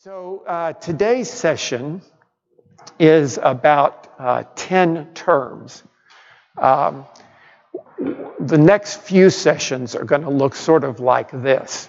Today's session is about 10 terms. The next few sessions are going to look sort of like this.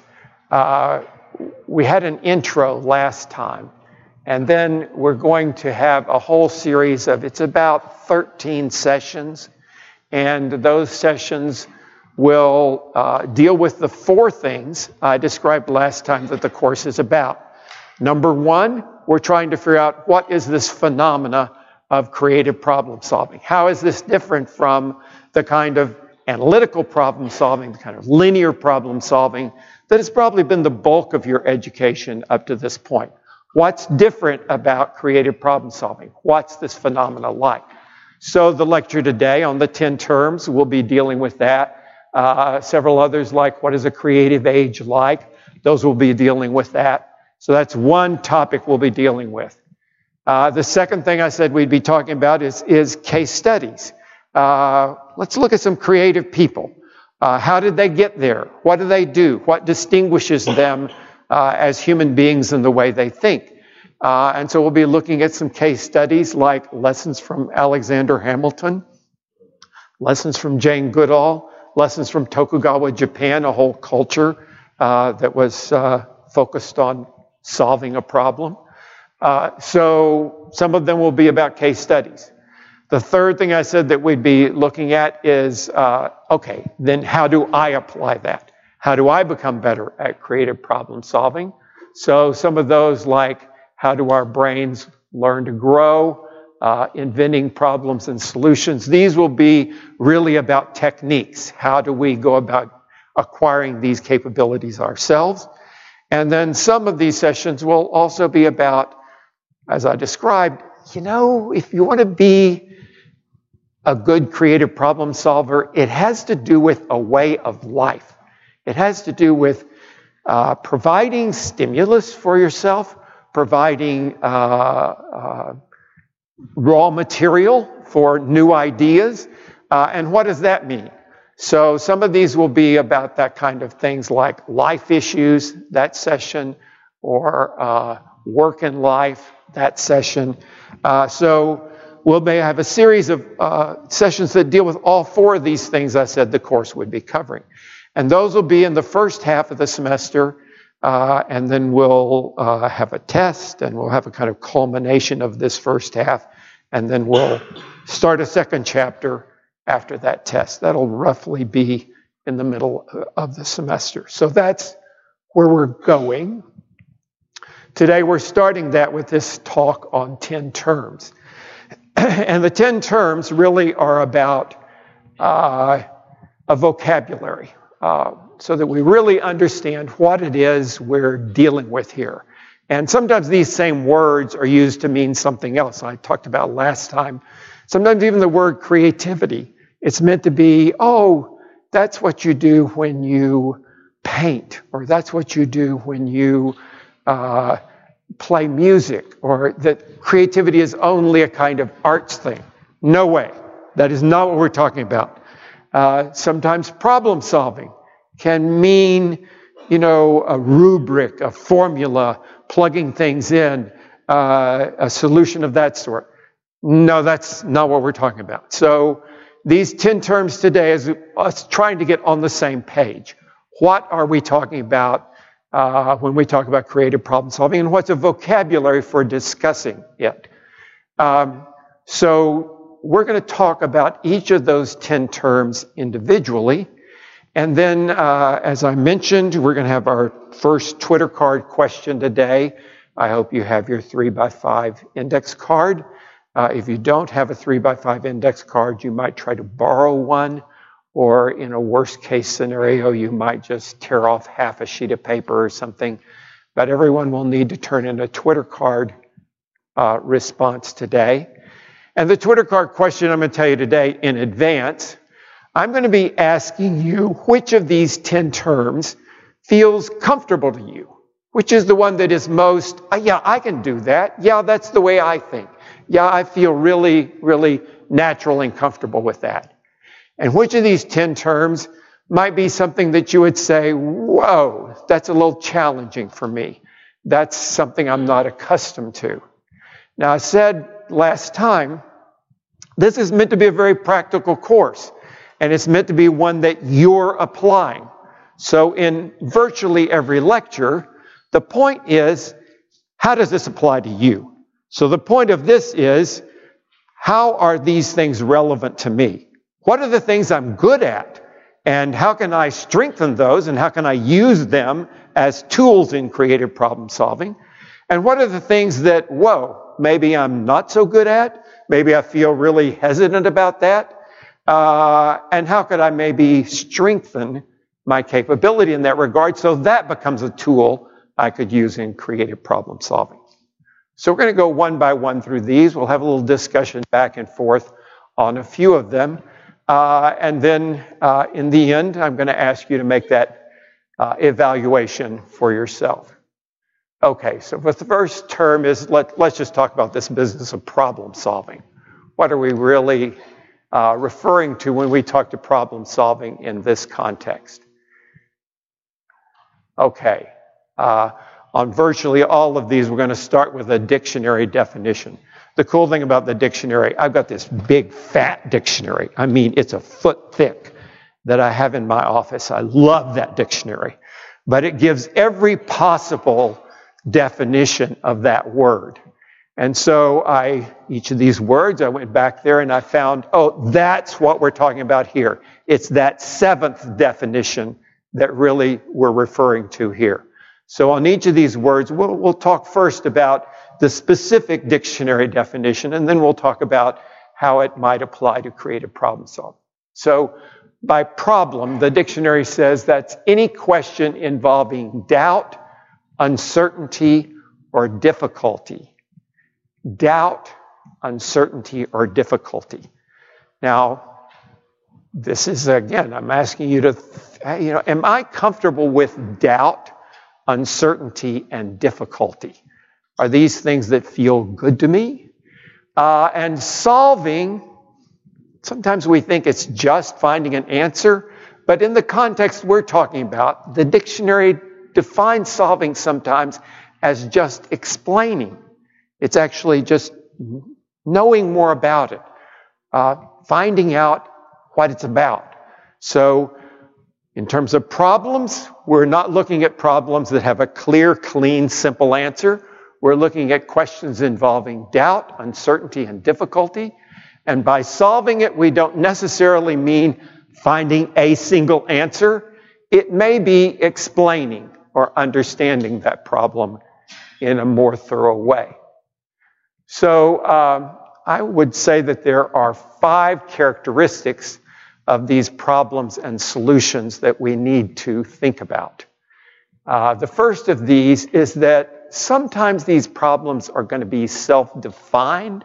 We had an intro last time, and then we're going to have a whole series of, it's about 13 sessions, and those sessions will deal with the four things I described last time that the course is about. Number one, we're trying to figure out what is this phenomena of creative problem solving? How is this different from the kind of analytical problem solving, the kind of linear problem solving that has probably been the bulk of your education up to this point? What's different about creative problem solving? What's this phenomena like? So the lecture today on the 10 terms, we'll be dealing with that. Several others like what is a creative age like? Those will be dealing with that. So that's one topic we'll be dealing with. The second thing I said we'd be talking about is case studies. Let's look at some creative people. How did they get there? What do they do? What distinguishes them as human beings in the way they think? And so we'll be looking at some case studies like lessons from Alexander Hamilton, lessons from Jane Goodall, lessons from Tokugawa Japan, a whole culture that was focused on solving a problem. So some of them will be about case studies. The third thing I said that we'd be looking at is, okay, then how do I apply that? How do I become better at creative problem solving? So some of those like, how do our brains learn to grow, inventing problems and solutions? These will be really about techniques. How do we go about acquiring these capabilities ourselves? And then some of these sessions will also be about, as I described, if you want to be a good creative problem solver, it has to do with a way of life. It has to do with providing stimulus for yourself, providing raw material for new ideas. And what does that mean? So some of these will be about that kind of things like life issues, that session, or work and life, that session. So we'll may have a series of sessions that deal with all four of these things I said the course would be covering. And those will be in the first half of the semester, and then we'll have a test, and we'll have a kind of culmination of this first half, and then we'll start a second chapter after that test. That'll roughly be in the middle of the semester. So that's where we're going. Today we're starting that with this talk on 10 terms. And the 10 terms really are about a vocabulary, so that we really understand what it is we're dealing with here. And sometimes these same words are used to mean something else. I talked about last time. Sometimes even the word creativity, it's meant to be, that's what you do when you paint, or that's what you do when you play music, or that creativity is only a kind of arts thing. No way. That is not what we're talking about. Sometimes problem solving can mean, a rubric, a formula, plugging things in, a solution of that sort. No, that's not what we're talking about. So these 10 terms today is us trying to get on the same page. What are we talking about when we talk about creative problem solving, and what's a vocabulary for discussing it? So we're going to talk about each of those 10 terms individually. And then, as I mentioned, we're going to have our first Twitter card question today. I hope you have your 3x5 index card. If you don't have a 3x5 index card, you might try to borrow one, or in a worst case scenario, you might just tear off half a sheet of paper or something. But everyone will need to turn in a Twitter card response today. And the Twitter card question I'm going to tell you today in advance, I'm going to be asking you which of these 10 terms feels comfortable to you. Which is the one that is most, yeah, I can do that. Yeah, that's the way I think. Yeah, I feel really, really natural and comfortable with that. And which of these 10 terms might be something that you would say, whoa, that's a little challenging for me. That's something I'm not accustomed to. Now, I said last time, this is meant to be a very practical course, and it's meant to be one that you're applying. So in virtually every lecture, the point is, how does this apply to you? So the point of this is, how are these things relevant to me? What are the things I'm good at? And how can I strengthen those? And how can I use them as tools in creative problem solving? And what are the things that, maybe I'm not so good at? Maybe I feel really hesitant about that. And how could I maybe strengthen my capability in that regard so that becomes a tool I could use in creative problem solving? So we're going to go one by one through these. We'll have a little discussion back and forth on a few of them. And then in the end, I'm going to ask you to make that evaluation for yourself. Okay, so the first term is, let's just talk about this business of problem solving. What are we really referring to when we talk to problem solving in this context? Okay, on virtually all of these, we're going to start with a dictionary definition. The cool thing about the dictionary, I've got this big, fat dictionary. I mean, it's a foot thick that I have in my office. I love that dictionary. But it gives every possible definition of that word. And so each of these words, I went back there and I found, that's what we're talking about here. It's that seventh definition that really we're referring to here. So on each of these words, we'll talk first about the specific dictionary definition, and then we'll talk about how it might apply to creative problem solving. So by problem, the dictionary says that's any question involving doubt, uncertainty, or difficulty. Doubt, uncertainty, or difficulty. Now, this is, again, I'm asking you to, am I comfortable with doubt, uncertainty, and difficulty? Are these things that feel good to me? And solving, sometimes we think it's just finding an answer, but in the context we're talking about, the dictionary defines solving sometimes as just explaining. It's actually just knowing more about it, finding out what it's about. So in terms of problems, we're not looking at problems that have a clear, clean, simple answer. We're looking at questions involving doubt, uncertainty, and difficulty. And by solving it, we don't necessarily mean finding a single answer. It may be explaining or understanding that problem in a more thorough way. So I would say that there are 5 characteristics of these problems and solutions that we need to think about. The first of these is that sometimes these problems are going to be self-defined,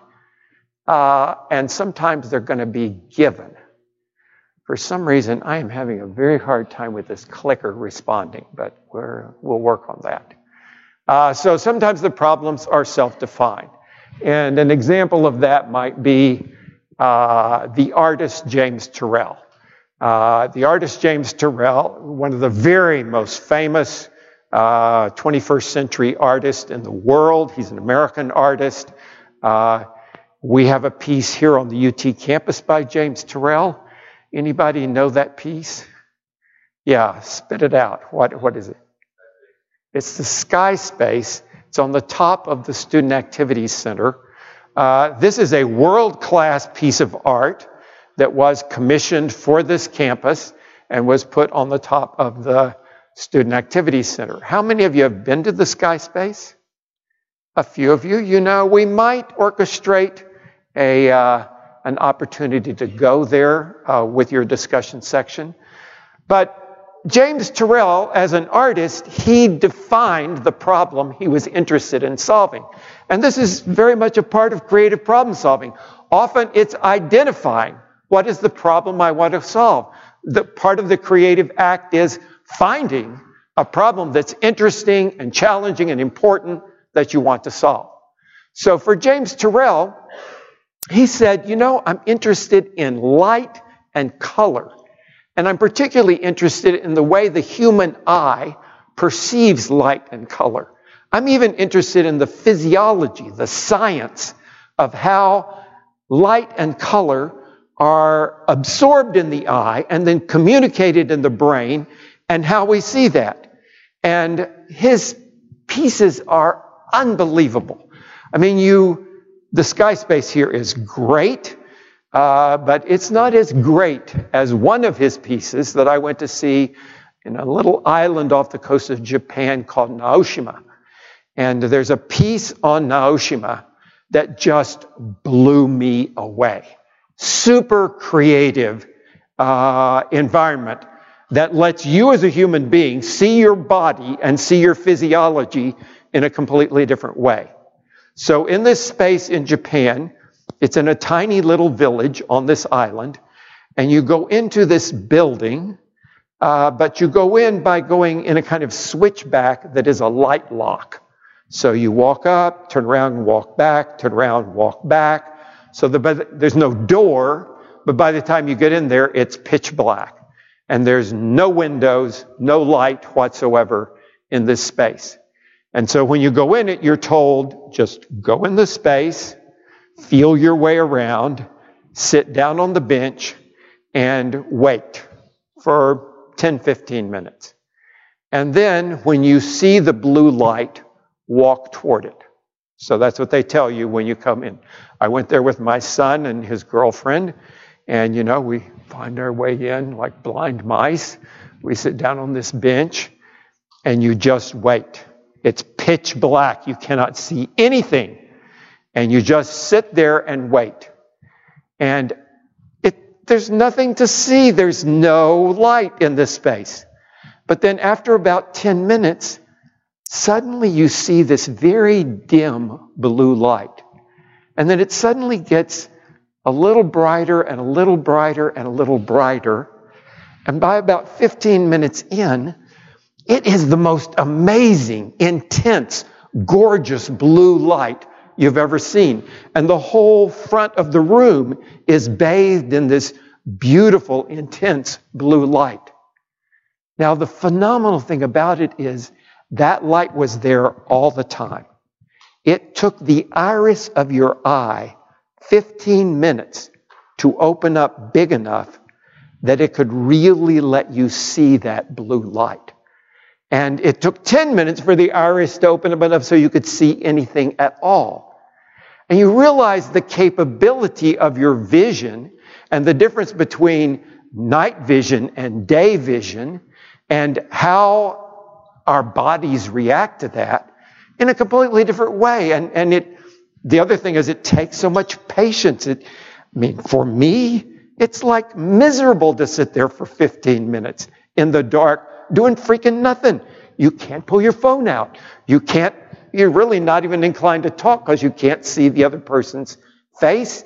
and sometimes they're going to be given. For some reason, I am having a very hard time with this clicker responding, but we'll work on that. So sometimes the problems are self-defined. And an example of that might be the artist James Turrell. The artist James Turrell, one of the very most famous 21st century artists in the world. He's an American artist. We have a piece here on the UT campus by James Turrell. Anybody know that piece? Yeah, spit it out. What is it? It's the Sky Space. It's on the top of the Student Activities Center. This is a world-class piece of art that was commissioned for this campus and was put on the top of the Student Activities Center. How many of you have been to the Sky Space? A few of you. You know, we might orchestrate an opportunity to go there with your discussion section. But James Turrell, as an artist, he defined the problem he was interested in solving. And this is very much a part of creative problem solving. Often it's identifying what is the problem I want to solve. The part of the creative act is finding a problem that's interesting and challenging and important that you want to solve. So for James Turrell, he said, I'm interested in light and color. And I'm particularly interested in the way the human eye perceives light and color. I'm even interested in the physiology, the science of how light and color are absorbed in the eye and then communicated in the brain, and how we see that. And his pieces are unbelievable. I mean, the sky space here is great, but it's not as great as one of his pieces that I went to see in a little island off the coast of Japan called Naoshima. And there's a piece on Naoshima that just blew me away. Super creative environment that lets you as a human being see your body and see your physiology in a completely different way. So in this space in Japan, it's in a tiny little village on this island, and you go into this building, but you go in by going in a kind of switchback that is a light lock. So you walk up, turn around, walk back, turn around, walk back. So there's no door, but by the time you get in there, it's pitch black. And there's no windows, no light whatsoever in this space. And so when you go in it, you're told, just go in the space, feel your way around, sit down on the bench, and wait for 10, 15 minutes. And then when you see the blue light, walk toward it. So that's what they tell you when you come in. I went there with my son and his girlfriend, and we find our way in like blind mice. We sit down on this bench, and you just wait. It's pitch black. You cannot see anything. And you just sit there and wait. And there's nothing to see. There's no light in this space. But then after about 10 minutes, suddenly you see this very dim blue light. And then it suddenly gets a little brighter and a little brighter and a little brighter. And by about 15 minutes in, it is the most amazing, intense, gorgeous blue light you've ever seen. And the whole front of the room is bathed in this beautiful, intense blue light. Now, the phenomenal thing about it is that light was there all the time. It took the iris of your eye 15 minutes to open up big enough that it could really let you see that blue light. And it took 10 minutes for the iris to open up enough so you could see anything at all. And you realize the capability of your vision and the difference between night vision and day vision and how our bodies react to that in a completely different way. And the other thing is it takes so much patience. For me, it's like miserable to sit there for 15 minutes in the dark doing freaking nothing. You can't pull your phone out. You're really not even inclined to talk because you can't see the other person's face.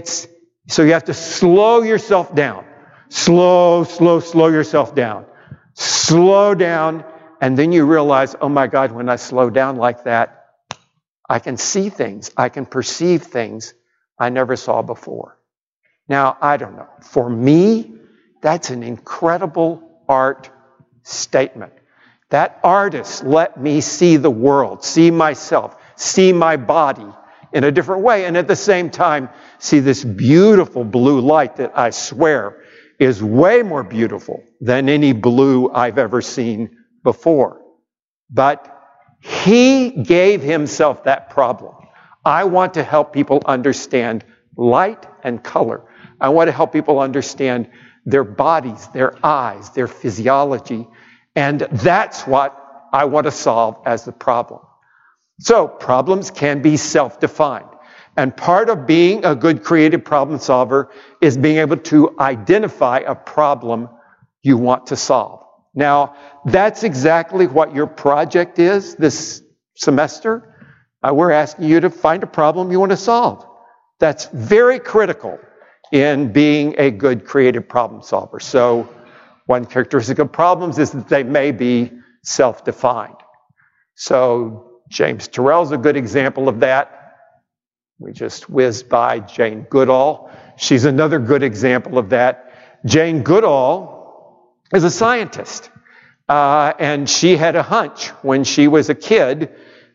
So you have to slow yourself down. Slow yourself down. Slow down. And then you realize, oh my God, when I slow down like that, I can see things. I can perceive things I never saw before. Now, I don't know. For me, that's an incredible art statement. That artist let me see the world, see myself, see my body in a different way, and at the same time, see this beautiful blue light that I swear is way more beautiful than any blue I've ever seen before. But he gave himself that problem. I want to help people understand light and color. I want to help people understand their bodies, their eyes, their physiology. And that's what I want to solve as the problem. So problems can be self-defined. And part of being a good creative problem solver is being able to identify a problem you want to solve. Now, that's exactly what your project is this semester. We're asking you to find a problem you want to solve. That's very critical in being a good creative problem solver. So one characteristic of problems is that they may be self-defined. So James Turrell's a good example of that. We just whizzed by Jane Goodall. She's another good example of that. Jane Goodall is a scientist. And she had a hunch when she was a kid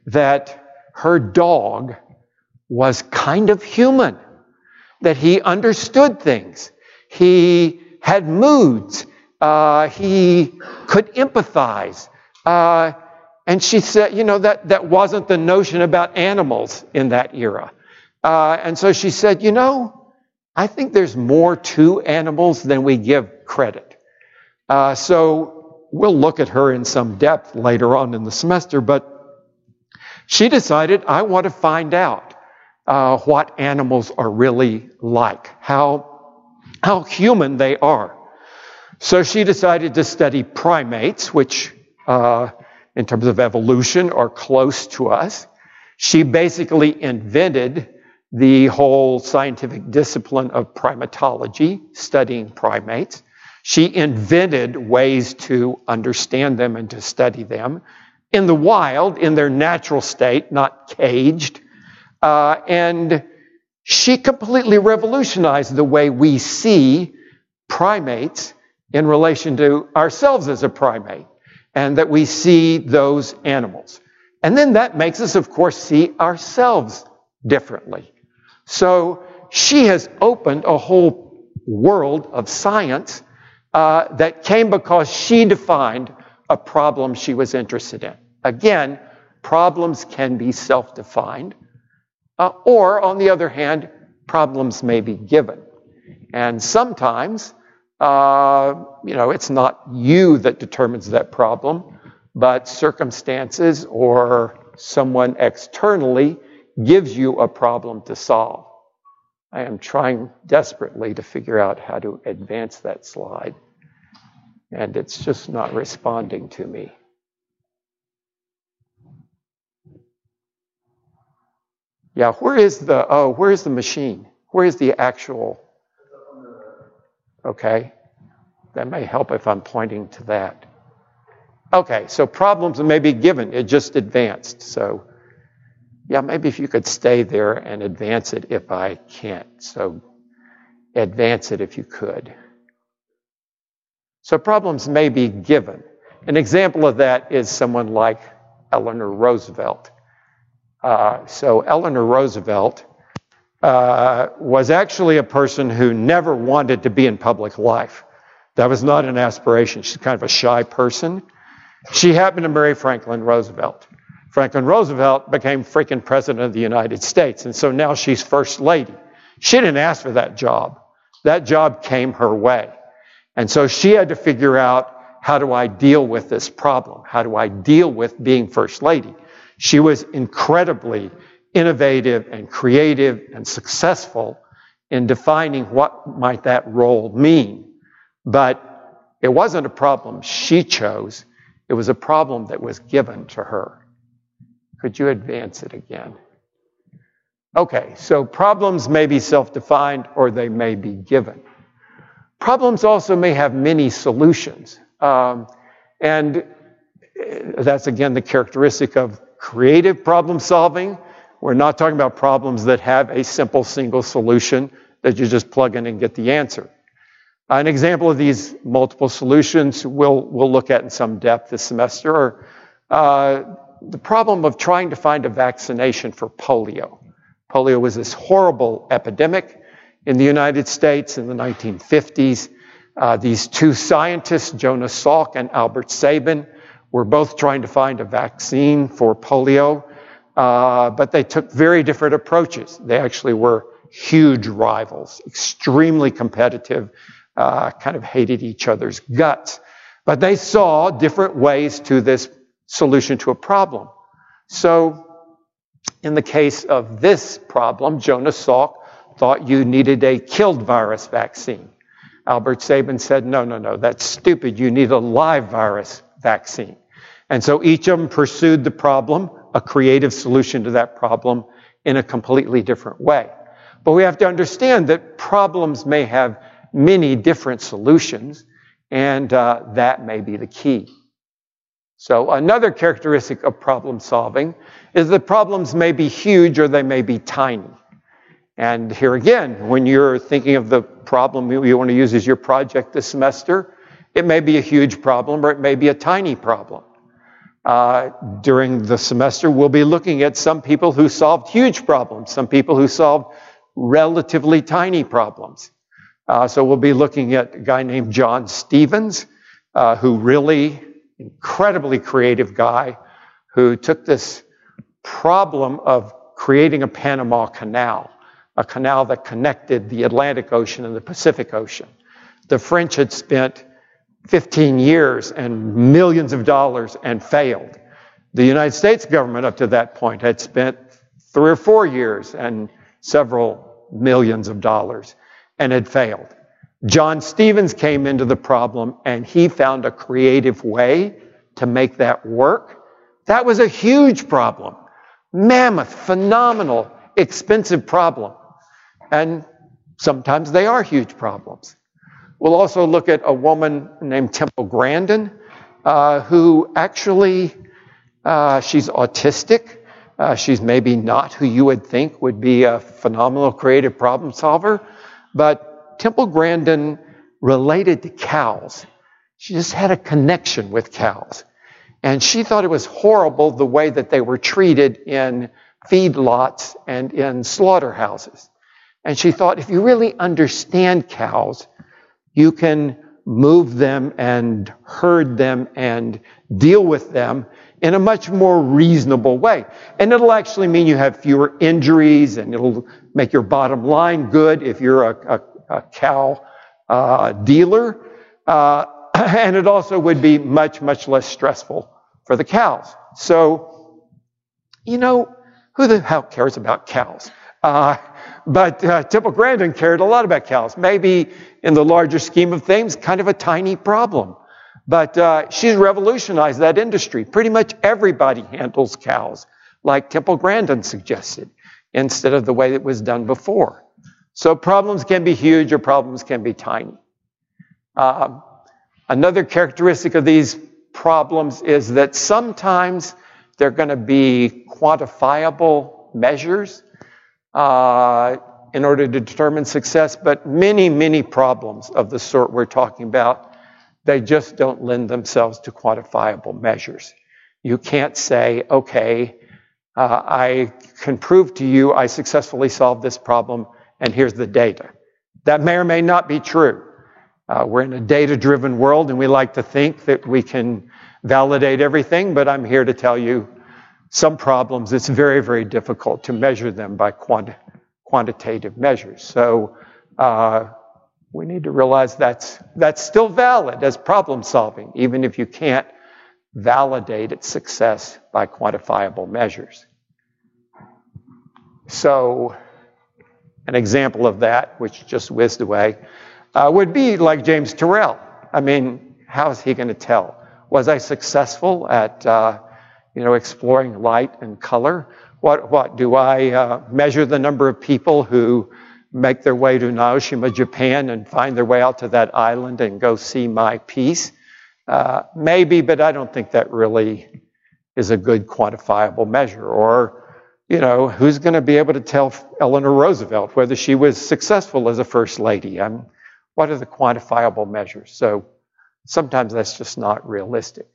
that her dog was kind of human, that he understood things. He had moods. He could empathize. And she said, that wasn't the notion about animals in that era. And so she said, I think there's more to animals than we give credit. So we'll look at her in some depth later on in the semester, but she decided, I want to find out what animals are really like, how human they are. So she decided to study primates, which in terms of evolution are close to us. She basically invented the whole scientific discipline of primatology, studying primates. She invented ways to understand them and to study them in the wild, in their natural state, not caged. And she completely revolutionized the way we see primates in relation to ourselves as a primate, and that we see those animals. And then that makes us, of course, see ourselves differently. So she has opened a whole world of science that came because she defined a problem she was interested in. Again, problems can be self-defined, or on the other hand, problems may be given. And sometimes, it's not you that determines that problem, but circumstances or someone externally gives you a problem to solve. I am trying desperately to figure out how to advance that slide, and it's just not responding to me. Yeah, where's the machine? Where is the actual? Okay, that may help if I'm pointing to that. Okay, so problems may be given. It just advanced. So, yeah, maybe if you could stay there and advance it if I can't. So, advance it if you could. So, problems may be given. An example of that is someone like Eleanor Roosevelt. So Eleanor Roosevelt was actually a person who never wanted to be in public life. That was not an aspiration. She's kind of a shy person. She happened to marry Franklin Roosevelt. Franklin Roosevelt became freaking president of the United States, and so now she's first lady. She didn't ask for that job. That job came her way. And so she had to figure out, how do I deal with this problem? How do I deal with being first lady? She was incredibly innovative and creative and successful in defining what might that role mean. But it wasn't a problem she chose. It was a problem that was given to her. Could you advance it again? Okay, so problems may be self-defined or they may be given. Problems also may have many solutions. And that's, again, the characteristic of creative problem solving. We're not talking about problems that have a simple single solution that you just plug in and get the answer. An example of these multiple solutions we'll look at in some depth this semester are the problem of trying to find a vaccination for polio. Polio was this horrible epidemic in the United States in the 1950s. These two scientists, Jonas Salk and Albert Sabin, were both trying to find a vaccine for polio, but they took very different approaches. They actually were huge rivals, extremely competitive, kind of hated each other's guts. But they saw different ways to this solution to a problem. So in the case of this problem, Jonas Salk thought you needed a killed virus vaccine. Albert Sabin said, no, that's stupid. You need a live virus vaccine. And so each of them pursued the problem, a creative solution to that problem, in a completely different way. But we have to understand that problems may have many different solutions, and that may be the key. So another characteristic of problem solving is that problems may be huge or they may be tiny. And here again, when you're thinking of the problem you want to use as your project this semester, it may be a huge problem or it may be a tiny problem. During the semester, we'll be looking at some people who solved huge problems, some people who solved relatively tiny problems. So we'll be looking at a guy named John Stevens, who really incredibly creative guy who took this problem of creating a Panama Canal, a canal that connected the Atlantic Ocean and the Pacific Ocean. The French had spent 15 years and millions of dollars and failed. The United States government up to that point had spent 3 or 4 years and several millions of dollars and had failed. John Stevens came into the problem and he found a creative way to make that work. That was a huge problem. Mammoth, phenomenal, expensive problem. And sometimes they are huge problems. We'll also look at a woman named Temple Grandin, who actually, she's autistic. She's maybe not who you would think would be a phenomenal creative problem solver. But Temple Grandin related to cows. She just had a connection with cows. And she thought it was horrible the way that they were treated in feedlots and in slaughterhouses. And she thought, if you really understand cows, you can move them and herd them and deal with them in a much more reasonable way. And it'll actually mean you have fewer injuries and it'll make your bottom line good if you're a cow dealer. And it also would be much, much less stressful for the cows. So, you know, who the hell cares about cows? But Temple Grandin cared a lot about cows. Maybe in the larger scheme of things, kind of a tiny problem. But she's revolutionized that industry. Pretty much everybody handles cows, like Temple Grandin suggested, instead of the way it was done before. So problems can be huge or problems can be tiny. Another characteristic of these problems is that sometimes they're going to be quantifiable measures in order to determine success, but many, many problems of the sort we're talking about, they just don't lend themselves to quantifiable measures. You can't say, okay, I can prove to you I successfully solved this problem, and here's the data. That may or may not be true. We're in a data-driven world, and we like to think that we can validate everything, but I'm here to tell you some problems, it's very, very difficult to measure them by quantitative measures. So we need to realize that's still valid as problem solving, even if you can't validate its success by quantifiable measures. So an example of that, which just whizzed away, would be like James Turrell. I mean, how is he going to tell? Was I successful at exploring light and color? What do I measure the number of people who make their way to Naoshima, Japan, and find their way out to that island and go see my piece? Maybe, but I don't think that really is a good quantifiable measure. Or, who's going to be able to tell Eleanor Roosevelt whether she was successful as a first lady? What are the quantifiable measures? So sometimes that's just not realistic.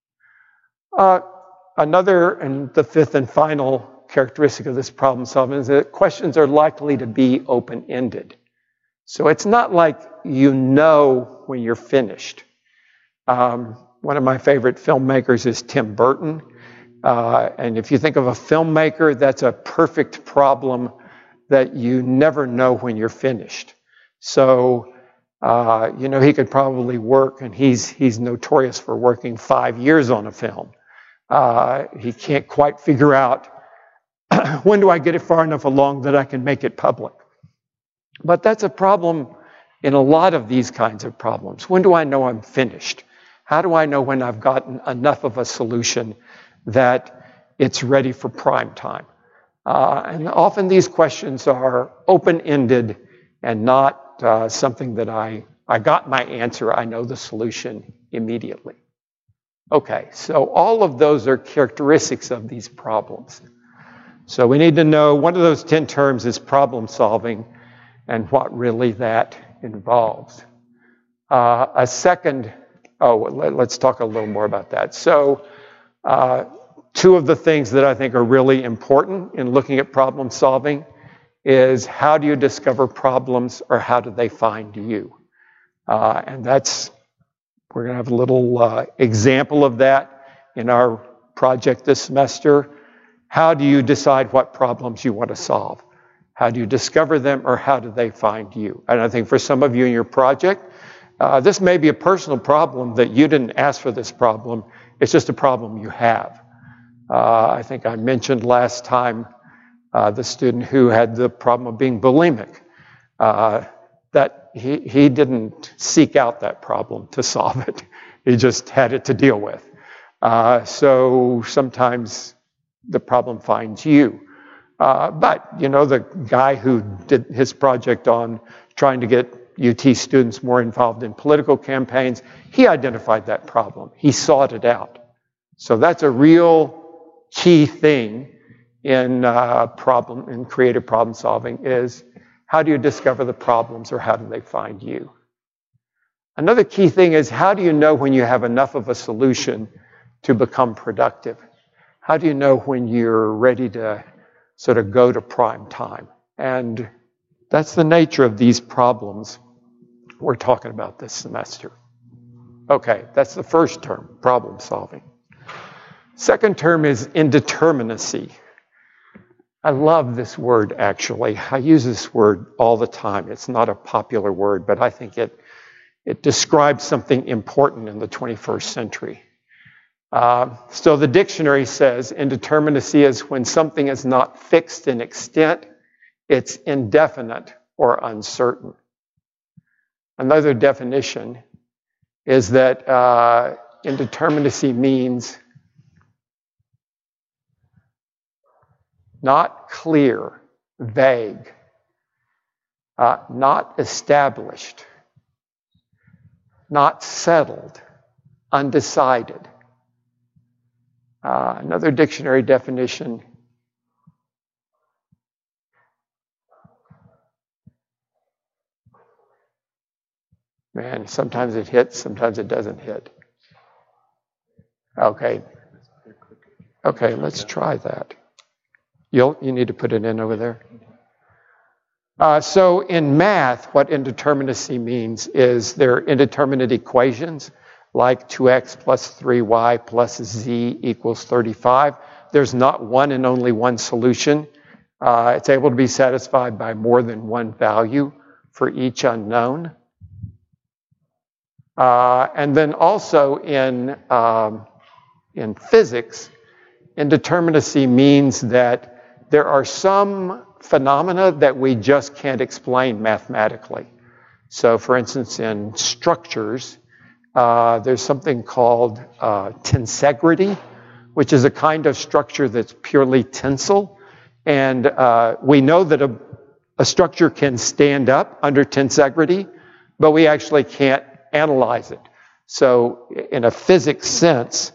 Another, and the fifth and final characteristic of this problem solving is that questions are likely to be open-ended. So it's not like you know when you're finished. One of my favorite filmmakers is Tim Burton. And if you think of a filmmaker, that's a perfect problem that you never know when you're finished. So, he could probably work, and he's notorious for working 5 years on a film. He can't quite figure out when do I get it far enough along that I can make it public. But that's a problem in a lot of these kinds of problems. When do I know I'm finished? How do I know when I've gotten enough of a solution that it's ready for prime time? And often these questions are open-ended and not something that I got my answer, I know the solution immediately. Okay, so all of those are characteristics of these problems. So we need to know one of those 10 terms is problem solving and what really that involves. Let's talk a little more about that. So Two of the things that I think are really important in looking at problem solving is how do you discover problems or how do they find you? And we're going to have a little example of that in our project this semester. How do you decide what problems you want to solve? How do you discover them or how do they find you? And I think for some of you in your project, this may be a personal problem that you didn't ask for this problem. It's just a problem you have. I think I mentioned last time the student who had the problem of being bulimic, that he didn't seek out that problem to solve it. He just had it to deal with. So sometimes the problem finds you. But, the guy who did his project on trying to get UT students more involved in political campaigns, he identified that problem. He sought it out. So that's a real key thing in creative problem solving is how do you discover the problems or how do they find you? Another key thing is how do you know when you have enough of a solution to become productive? How do you know when you're ready to sort of go to prime time? And that's the nature of these problems we're talking about this semester. Okay, that's the first term, problem solving. Second term is indeterminacy. I love this word, actually. I use this word all the time. It's not a popular word, but I think it describes something important in the 21st century. So the dictionary says indeterminacy is when something is not fixed in extent, it's indefinite or uncertain. Another definition is that indeterminacy means not clear, vague, not established, not settled, undecided. Another dictionary definition man, sometimes it hits, sometimes it doesn't hit. Okay, let's try that. You need to put it in over there. So in math, what indeterminacy means is they're indeterminate equations like 2x plus 3y plus z equals 35. There's not one and only one solution. It's able to be satisfied by more than one value for each unknown. And then also in physics, indeterminacy means that there are some phenomena that we just can't explain mathematically. So for instance, in structures, there's something called tensegrity, which is a kind of structure that's purely tensile. And we know that a structure can stand up under tensegrity, but we actually can't analyze it. So in a physics sense,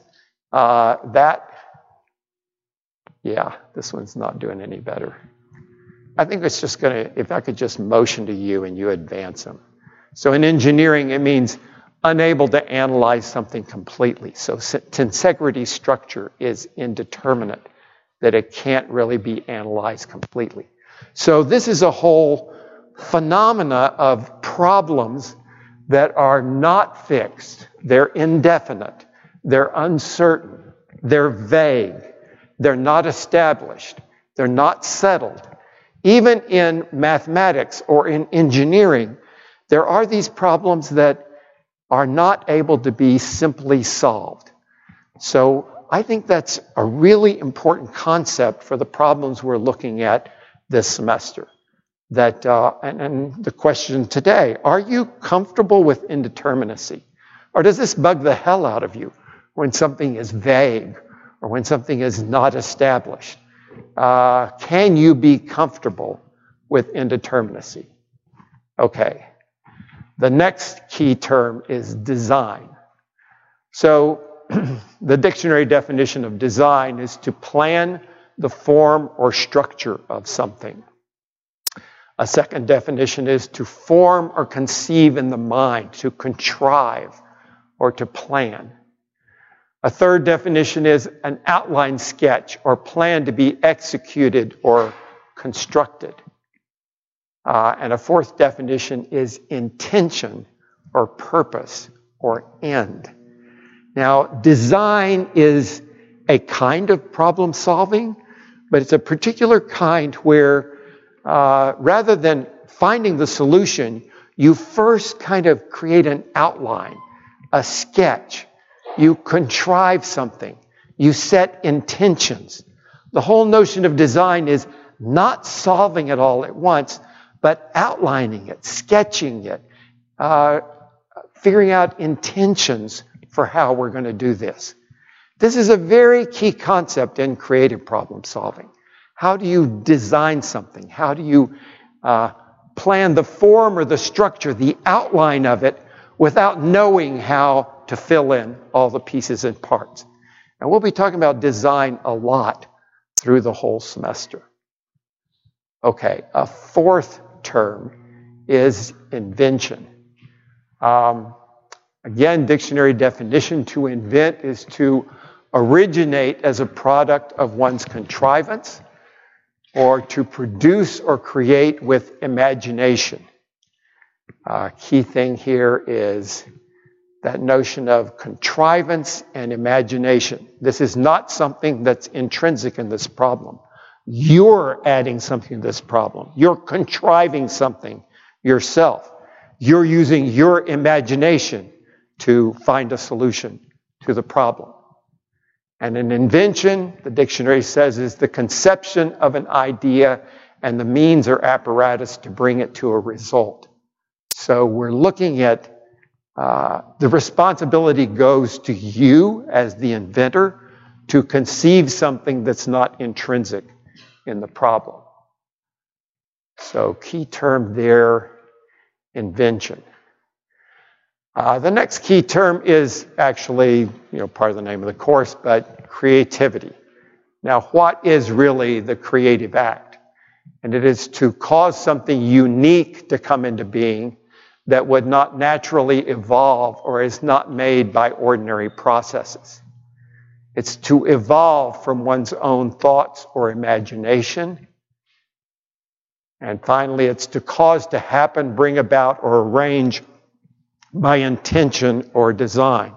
this one's not doing any better. I think it's just if I could just motion to you and you advance them. So in engineering, it means unable to analyze something completely. So tensegrity structure is indeterminate, that it can't really be analyzed completely. So this is a whole phenomena of problems that are not fixed. They're indefinite. They're uncertain. They're vague. They're not established. They're not settled. Even in mathematics or in engineering, there are these problems that are not able to be simply solved. So I think that's a really important concept for the problems we're looking at this semester. That and the question today, are you comfortable with indeterminacy? Or does this bug the hell out of you when something is vague or when something is not established? Can you be comfortable with indeterminacy? Okay. The next key term is design. So the dictionary definition of design is to plan the form or structure of something. A second definition is to form or conceive in the mind, to contrive or to plan. A third definition is an outline sketch or plan to be executed or constructed. And a fourth definition is intention or purpose or end. Now, design is a kind of problem solving, but it's a particular kind where rather than finding the solution, you first kind of create an outline, a sketch. You contrive something. You set intentions. The whole notion of design is not solving it all at once, but outlining it, sketching it, figuring out intentions for how we're going to do this. This is a very key concept in creative problem solving. How do you design something? How do you plan the form or the structure, the outline of it, without knowing how to fill in all the pieces and parts? And we'll be talking about design a lot through the whole semester. Okay, a fourth term is invention. Again, dictionary definition: to invent is to originate as a product of one's contrivance, or to produce or create with imagination. Key thing here is that notion of contrivance and imagination. This is not something that's intrinsic in this problem. You're adding something to this problem. You're contriving something yourself. You're using your imagination to find a solution to the problem. And an invention, the dictionary says, is the conception of an idea and the means or apparatus to bring it to a result. So we're looking at the responsibility goes to you as the inventor to conceive something that's not intrinsic in the problem. So key term there, invention. The next key term is actually, part of the name of the course, but creativity. Now, what is really the creative act? And it is to cause something unique to come into being that would not naturally evolve or is not made by ordinary processes. It's to evolve from one's own thoughts or imagination. And finally, it's to cause to happen, bring about, or arrange by intention or design.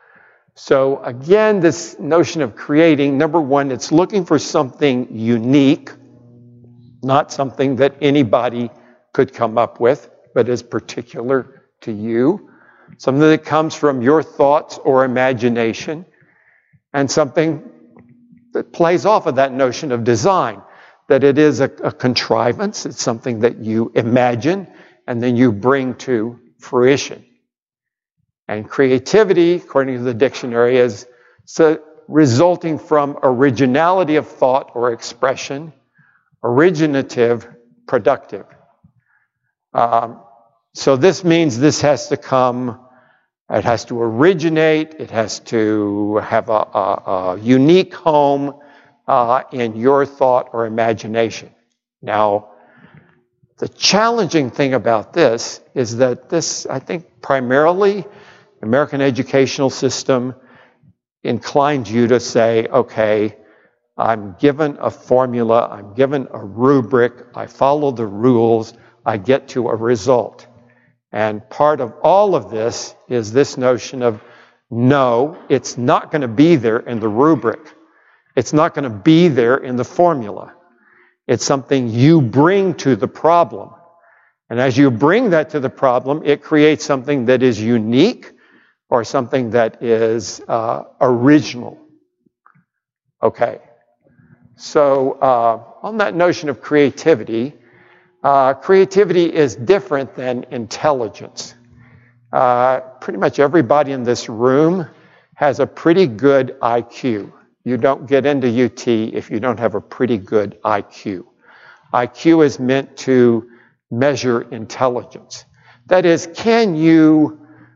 So again, this notion of creating, number one, it's looking for something unique, not something that anybody could come up with, but is particular to you, something that comes from your thoughts or imagination, and something that plays off of that notion of design, that it is a contrivance, it's something that you imagine and then you bring to fruition. And creativity, according to the dictionary, is resulting from originality of thought or expression, originative, productive. So this means this has to come, it has to originate, it has to have a unique home in your thought or imagination. Now, the challenging thing about this is that this, I think, primarily, American educational system inclines you to say, okay, I'm given a formula, I'm given a rubric, I follow the rules, I get to a result. And part of all of this is this notion of, no, it's not going to be there in the rubric. It's not going to be there in the formula. It's something you bring to the problem. And as you bring that to the problem, it creates something that is unique or something that is original. Okay. So on that notion of creativity, creativity is different than intelligence. Pretty much everybody in this room has a pretty good IQ. You don't get into UT if you don't have a pretty good IQ. IQ is meant to measure intelligence. That is, can you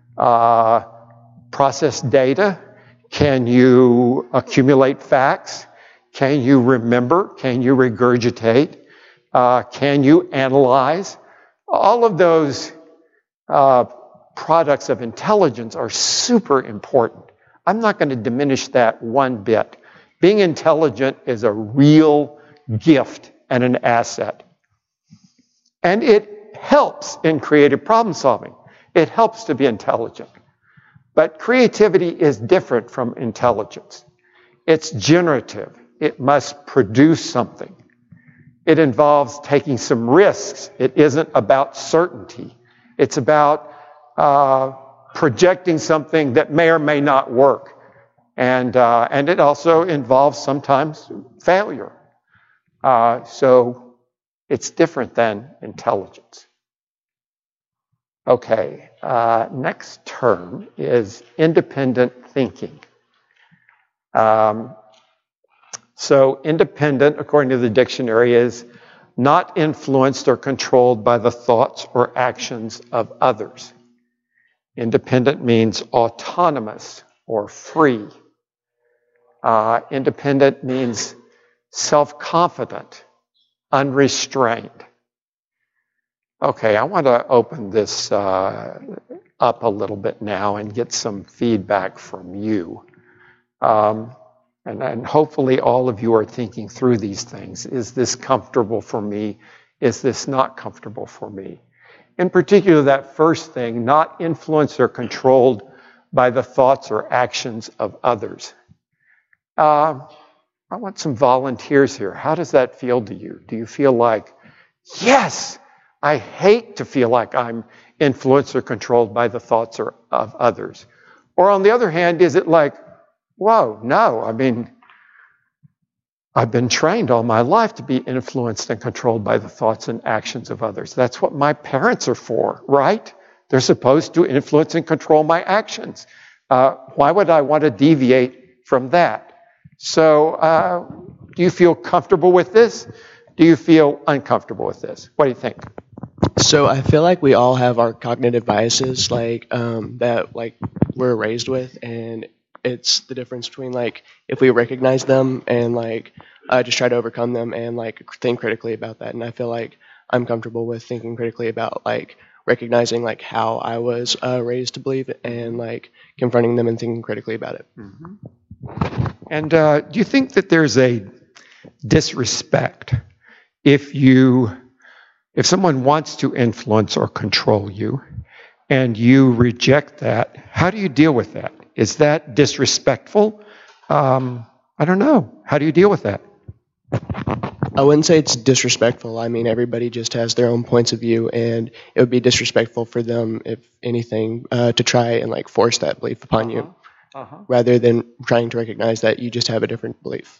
process data? Can you accumulate facts? Can you remember? Can you regurgitate? Can you analyze? All of those products of intelligence are super important. I'm not going to diminish that one bit. Being intelligent is a real gift and an asset. And it helps in creative problem solving. It helps to be intelligent. But creativity is different from intelligence. It's generative. It must produce something. It involves taking some risks. It isn't about certainty. It's about projecting something that may or may not work. And it also involves sometimes failure. So it's different than intelligence. Okay, next term is independent thinking. So independent, according to the dictionary, is not influenced or controlled by the thoughts or actions of others. Independent means autonomous or free. Independent means self-confident, unrestrained. Okay, I want to open this up a little bit now and get some feedback from you. And hopefully all of you are thinking through these things. Is this comfortable for me? Is this not comfortable for me? In particular, that first thing, not influenced or controlled by the thoughts or actions of others. I want some volunteers here. How does that feel to you? Do you feel like, yes, I hate to feel like I'm influenced or controlled by the thoughts of others? Or on the other hand, is it like, whoa, no, I mean, I've been trained all my life to be influenced and controlled by the thoughts and actions of others. That's what my parents are for, right? They're supposed to influence and control my actions. Why would I want to deviate from that? So, do you feel comfortable with this? Do you feel uncomfortable with this? What do you think? So I feel like we all have our cognitive biases, that we're raised with, and it's the difference between if we recognize them and just try to overcome them and think critically about that. And I feel like I'm comfortable with thinking critically about recognizing how I was raised to believe and confronting them and thinking critically about it. Mm-hmm. And do you think that there's a disrespect if someone wants to influence or control you and you reject that? How do you deal with that? Is that disrespectful? I don't know. How do you deal with that? I wouldn't say it's disrespectful. I mean, everybody just has their own points of view, and it would be disrespectful for them, if anything, to try and force that belief upon you, rather than trying to recognize that you just have a different belief.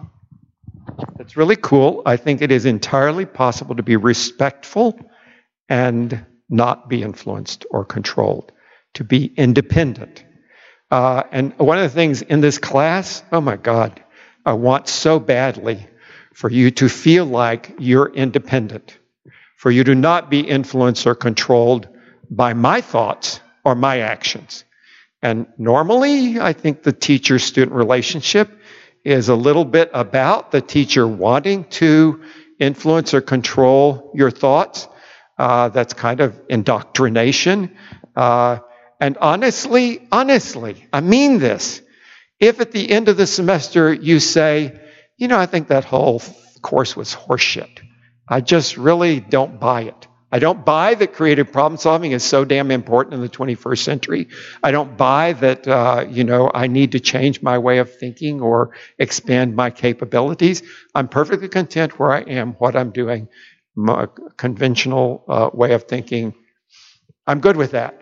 That's really cool. I think it is entirely possible to be respectful and not be influenced or controlled, to be independent. And one of the things in this class, oh my God, I want so badly for you to feel like you're independent, for you to not be influenced or controlled by my thoughts or my actions. And normally, I think the teacher-student relationship is a little bit about the teacher wanting to influence or control your thoughts. That's kind of indoctrination. And honestly, I mean this. If at the end of the semester you say, I think that whole course was horseshit. I just really don't buy it. I don't buy that creative problem solving is so damn important in the 21st century. I don't buy that, I need to change my way of thinking or expand my capabilities. I'm perfectly content where I am, what I'm doing, my conventional way of thinking. I'm good with that.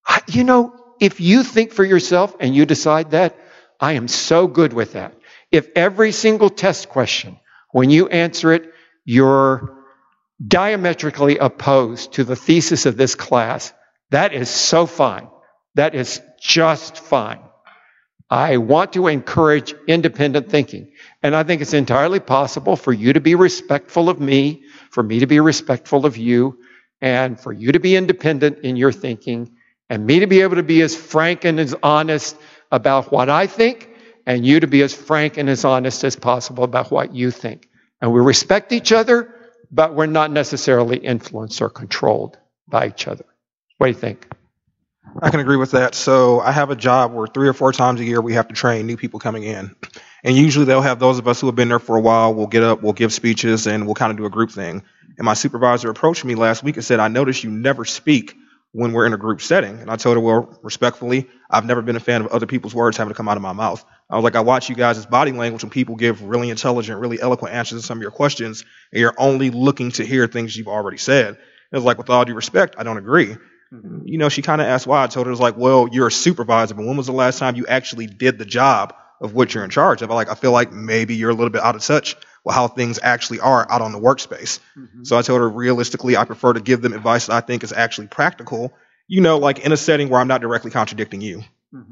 If you think for yourself and you decide that, I am so good with that. If every single test question, when you answer it, you're diametrically opposed to the thesis of this class, that is so fine. That is just fine. I want to encourage independent thinking. And I think it's entirely possible for you to be respectful of me, for me to be respectful of you, and for you to be independent in your thinking, and me to be able to be as frank and as honest about what I think, and you to be as frank and as honest as possible about what you think. And we respect each other, but we're not necessarily influenced or controlled by each other. What do you think? I can agree with that. So I have a job where 3 or 4 times a year we have to train new people coming in. And usually they'll have those of us who have been there for a while. We'll get up, we'll give speeches, and we'll kind of do a group thing. And my supervisor approached me last week and said, I noticed you never speak when we're in a group setting. And I told her, well, respectfully, I've never been a fan of other people's words having to come out of my mouth. I was like, I watch you guys' body language when people give really intelligent, really eloquent answers to some of your questions, and you're only looking to hear things you've already said. It was like, with all due respect, I don't agree. You know, she kind of asked why. I told her, it was like, well, you're a supervisor, but when was the last time you actually did the job of what you're in charge of? I feel like maybe you're a little bit out of touch with how things actually are out on the workspace. So I told her, realistically, I prefer to give them advice that I think is actually practical, you know, like in a setting where I'm not directly contradicting you.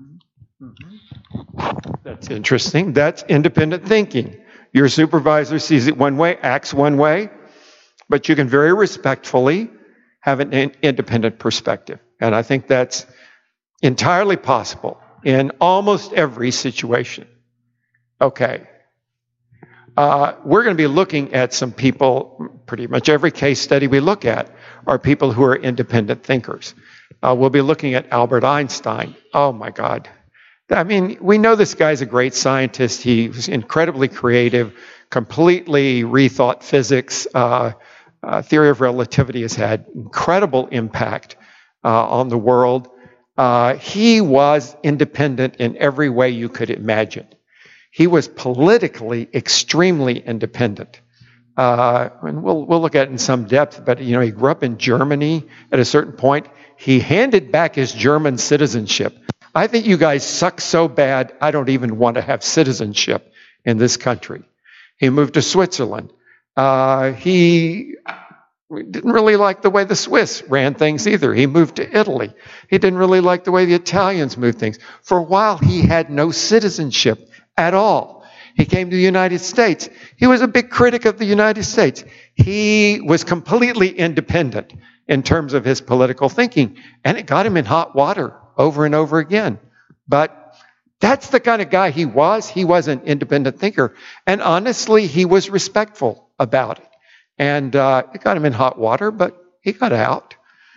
That's interesting. That's independent thinking. Your supervisor sees it one way, acts one way, but you can very respectfully have an independent perspective. And I think that's entirely possible in almost every situation. Okay. We're going to be looking at some people, pretty much every case study we look at are people who are independent thinkers. We'll be looking at Albert Einstein. Oh my God. I mean, we know this guy's a great scientist. He was incredibly creative, completely rethought physics. Theory of relativity has had incredible impact on the world. He was independent in every way you could imagine. He was politically extremely independent. And we'll look at it in some depth, but you know, he grew up in Germany. At a certain point, he handed back his German citizenship. I think you guys suck so bad, I don't even want to have citizenship in this country. He moved to Switzerland. He didn't really like the way the Swiss ran things either. He moved to Italy. He didn't really like the way the Italians moved things. For a while, he had no citizenship at all. He came to the United States. He was a big critic of the United States. He was completely independent in terms of his political thinking, and it got him in hot water over and over again. But that's the kind of guy he was. He was an independent thinker. And honestly, he was respectful about it. And it got him in hot water, but he got out.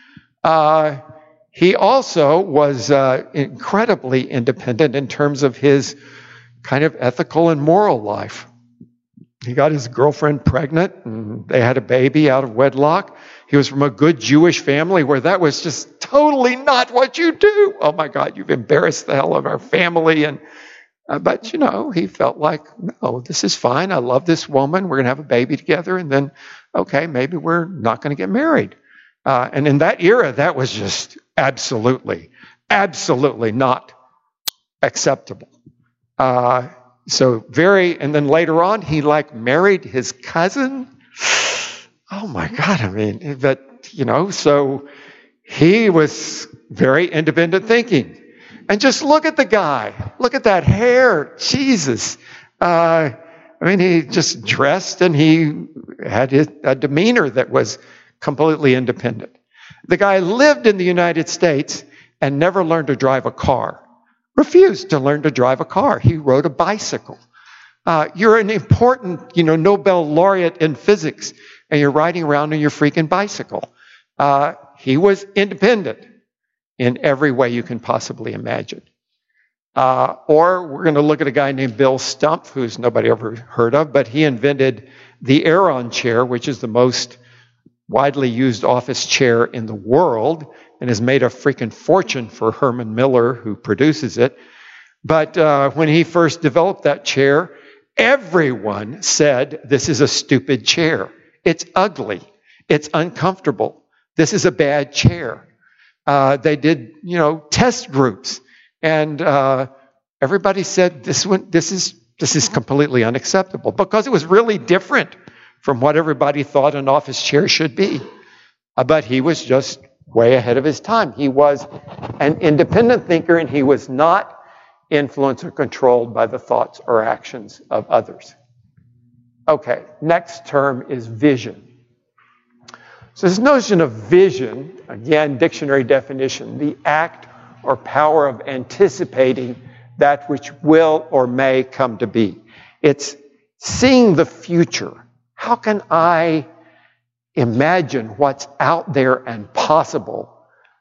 He also was incredibly independent in terms of his kind of ethical and moral life. He got his girlfriend pregnant, and they had a baby out of wedlock. He was from a good Jewish family where that was just totally not what you do. Oh my God, you've embarrassed the hell of our family. And but, you know, he felt like, no, this is fine. I love this woman. We're going to have a baby together. And then, okay, maybe we're not going to get married. And in that era, that was just absolutely not acceptable. And then later on, he married his cousin. Oh my God. I mean, but, you know, so he was very independent thinking. And just look at the guy. Look at that hair. Jesus. I mean, he just dressed and he had a demeanor that was completely independent. The guy lived in the United States and never learned to drive a car. Refused to learn to drive a car. He rode a bicycle. You're an important, Nobel laureate in physics, and you're riding around on your freaking bicycle. He was independent in every way you can possibly imagine. Or we're going to look at a guy named Bill Stump, who's nobody ever heard of, but he invented the Aeron chair, which is the most widely used office chair in the world, and has made a freaking fortune for Herman Miller, who produces it. But when he first developed that chair, everyone said, this is a stupid chair. It's ugly. It's uncomfortable. This is a bad chair. They did, test groups, and everybody said this is completely unacceptable because it was really different from what everybody thought an office chair should be. But he was just way ahead of his time. He was an independent thinker, and he was not influenced or controlled by the thoughts or actions of others. Okay, next term is vision. So this notion of vision, again, dictionary definition, the act or power of anticipating that which will or may come to be. It's seeing the future. How can I imagine what's out there and possible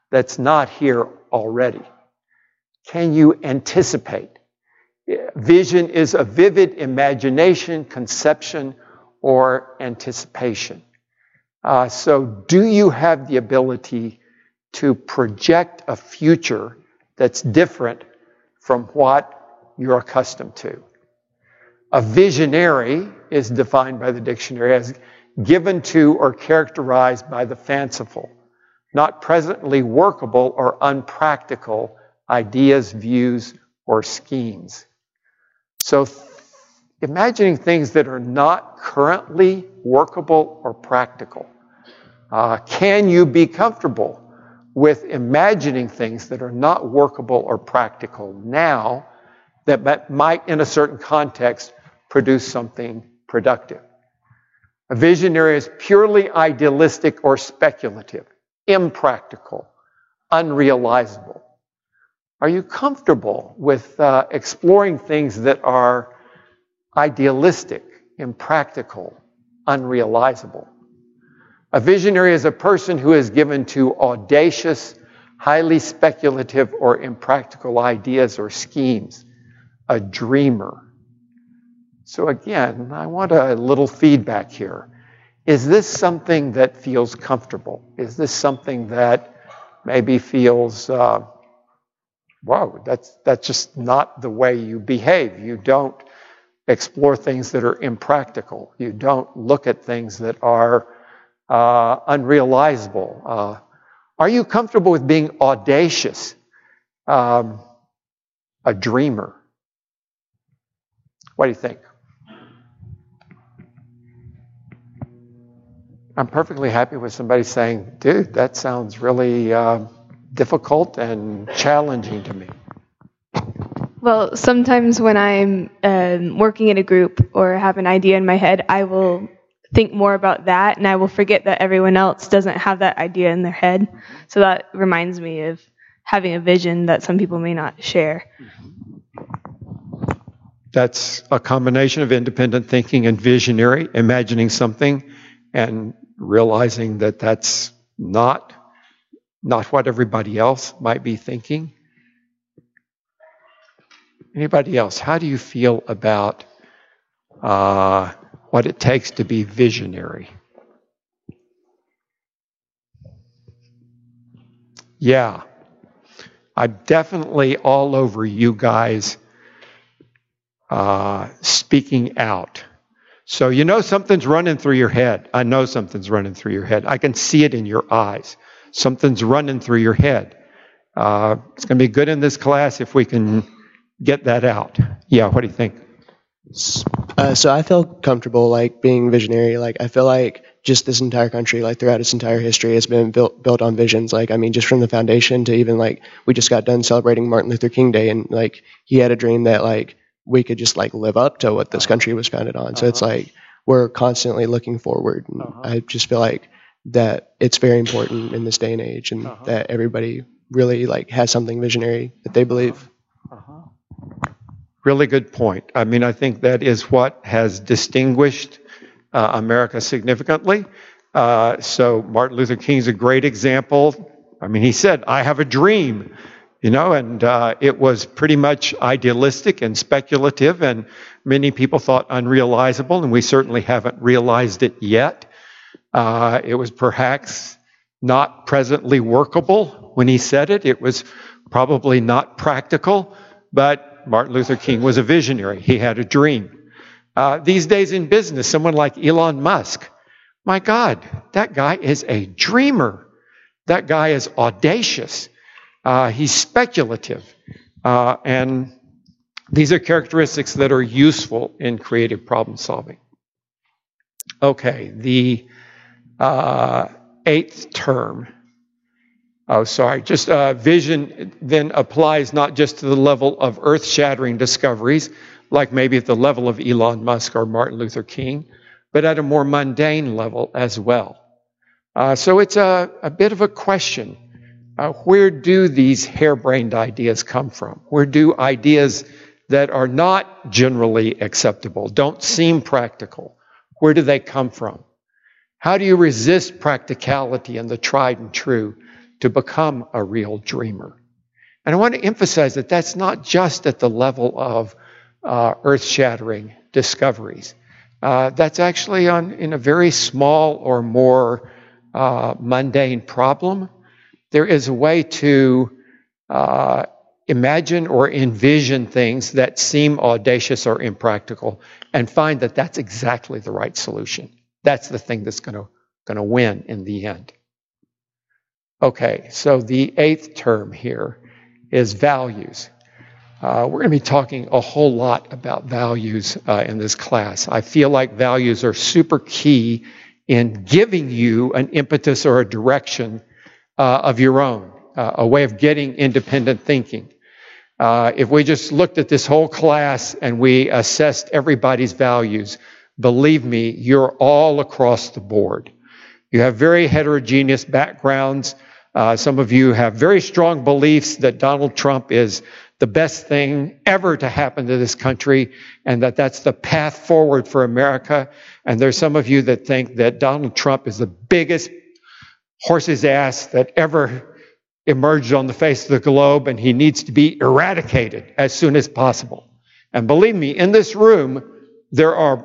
that's not here already? Can you anticipate? Vision is a vivid imagination, conception, or anticipation. So do you have the ability to project a future that's different from what you're accustomed to? A visionary is defined by the dictionary as given to or characterized by the fanciful, not presently workable or unpractical ideas, views, or schemes. So imagining things that are not currently workable or practical. Can you be comfortable with imagining things that are not workable or practical now that might, in a certain context, produce something productive? A visionary is purely idealistic or speculative, impractical, unrealizable. Are you comfortable with exploring things that are idealistic, impractical, unrealizable? A visionary is a person who is given to audacious, highly speculative or impractical ideas or schemes. A dreamer. So again, I want a little feedback here. Is this something that feels comfortable? Is this something that maybe feels, whoa, that's just not the way you behave. You don't explore things that are impractical. You don't look at things that are unrealizable. Are you comfortable with being audacious? A dreamer? What do you think? I'm perfectly happy with somebody saying, dude, that sounds really difficult and challenging to me. Well, sometimes when I'm working in a group or have an idea in my head, I will think more about that, and I will forget that everyone else doesn't have that idea in their head. So that reminds me of having a vision that some people may not share. That's a combination of independent thinking and visionary, imagining something and realizing that that's not what everybody else might be thinking. Anybody else? How do you feel about what it takes to be visionary? Yeah, I'm definitely all over you guys speaking out. So you know something's running through your head. I know something's running through your head. I can see it in your eyes. Something's running through your head. It's going to be good in this class if we can get that out. Yeah, what do you think? So I feel comfortable like being visionary. Like I feel like just this entire country, like throughout its entire history, has been built on visions. Like I mean, just from the foundation to even like we just got done celebrating Martin Luther King Day, and like he had a dream that like we could just like live up to what this country was founded on. So it's like we're constantly looking forward, and I just feel like that it's very important in this day and age, and that everybody really like has something visionary that they believe. Really good point. I mean, I think that is what has distinguished America significantly. So Martin Luther King's a great example. I mean, he said, I have a dream, you know, and it was pretty much idealistic and speculative, and many people thought unrealizable, and we certainly haven't realized it yet. It was perhaps not presently workable when he said it. It was probably not practical, but Martin Luther King was a visionary. He had a dream. These days in business, someone like Elon Musk, my God, that guy is a dreamer. That guy is audacious. He's speculative. And these are characteristics that are useful in creative problem solving. Okay, the eighth term. Oh, sorry. Just vision then applies not just to the level of earth-shattering discoveries, like maybe at the level of Elon Musk or Martin Luther King, but at a more mundane level as well. So it's a bit of a question. Where do these harebrained ideas come from? Where do ideas that are not generally acceptable, don't seem practical, where do they come from? How do you resist practicality and the tried and true to become a real dreamer. And I want to emphasize that that's not just at the level of earth-shattering discoveries. That's actually in a very small or more mundane problem. There is a way to imagine or envision things that seem audacious or impractical and find that that's exactly the right solution. That's the thing that's going to win in the end. Okay, so the 8th term here is values. We're going to be talking a whole lot about values in this class. I feel like values are super key in giving you an impetus or a direction of your own, a way of getting independent thinking. If we just looked at this whole class and we assessed everybody's values, believe me, you're all across the board. You have very heterogeneous backgrounds. Some of you have very strong beliefs that Donald Trump is the best thing ever to happen to this country and that that's the path forward for America. And there's some of you that think that Donald Trump is the biggest horse's ass that ever emerged on the face of the globe and he needs to be eradicated as soon as possible. And believe me, in this room, there are